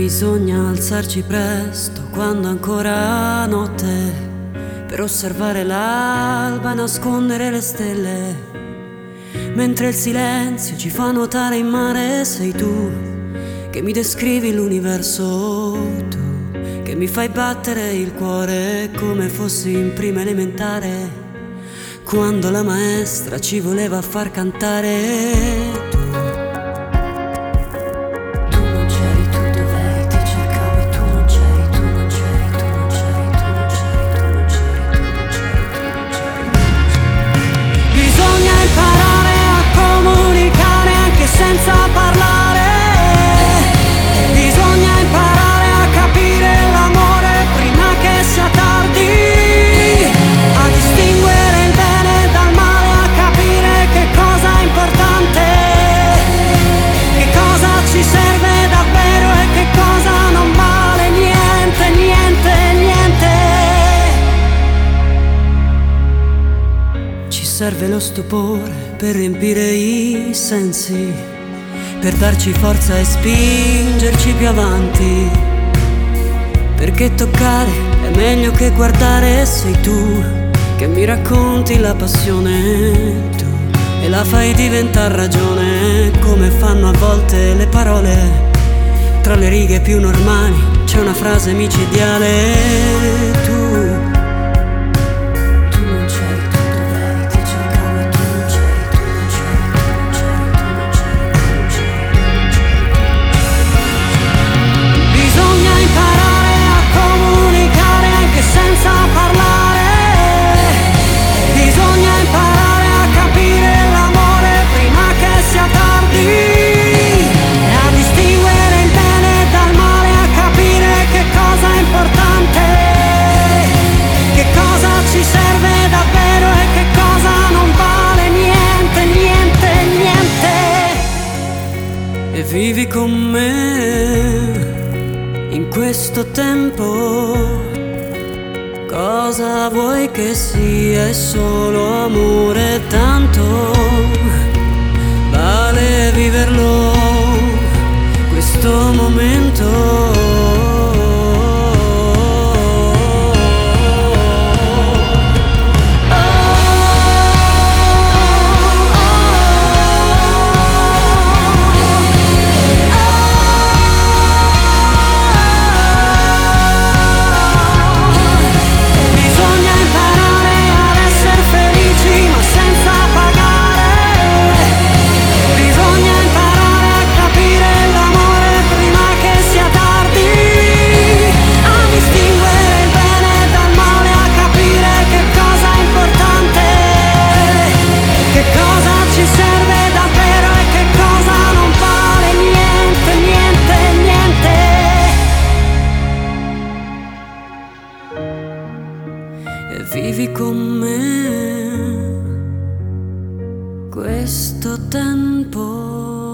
Bisogna alzarci presto quando ancora notte, per osservare l'alba, nascondere le stelle, mentre il silenzio ci fa nuotare in mare. Sei tu che mi descrivi l'universo, tu che mi fai battere il cuore come fossi in prima elementare, quando la maestra ci voleva far cantare. Senza parlare, bisogna imparare a capire l'amore prima che sia tardi, a distinguere il bene dal male, a capire che cosa è importante, che cosa ci serve davvero e che cosa non vale niente, niente, niente. Ci serve lo stupore per riempire i sensi, per darci forza e spingerci più avanti, perché toccare è meglio che guardare. Sei tu che mi racconti la passione, tu e la fai diventare ragione, come fanno a volte le parole. Tra le righe più normali c'è una frase micidiale. Senza parlare, bisogna imparare a capire l'amore prima che sia tardi, e a distinguere il bene dal male, a capire che cosa è importante, che cosa ci serve davvero e che cosa non vale niente, niente, niente. E vivi con me in questo tempo. Cosa vuoi che sia? È solo amore, tanto vale viverlo questo momento. E vivi con me questo tempo.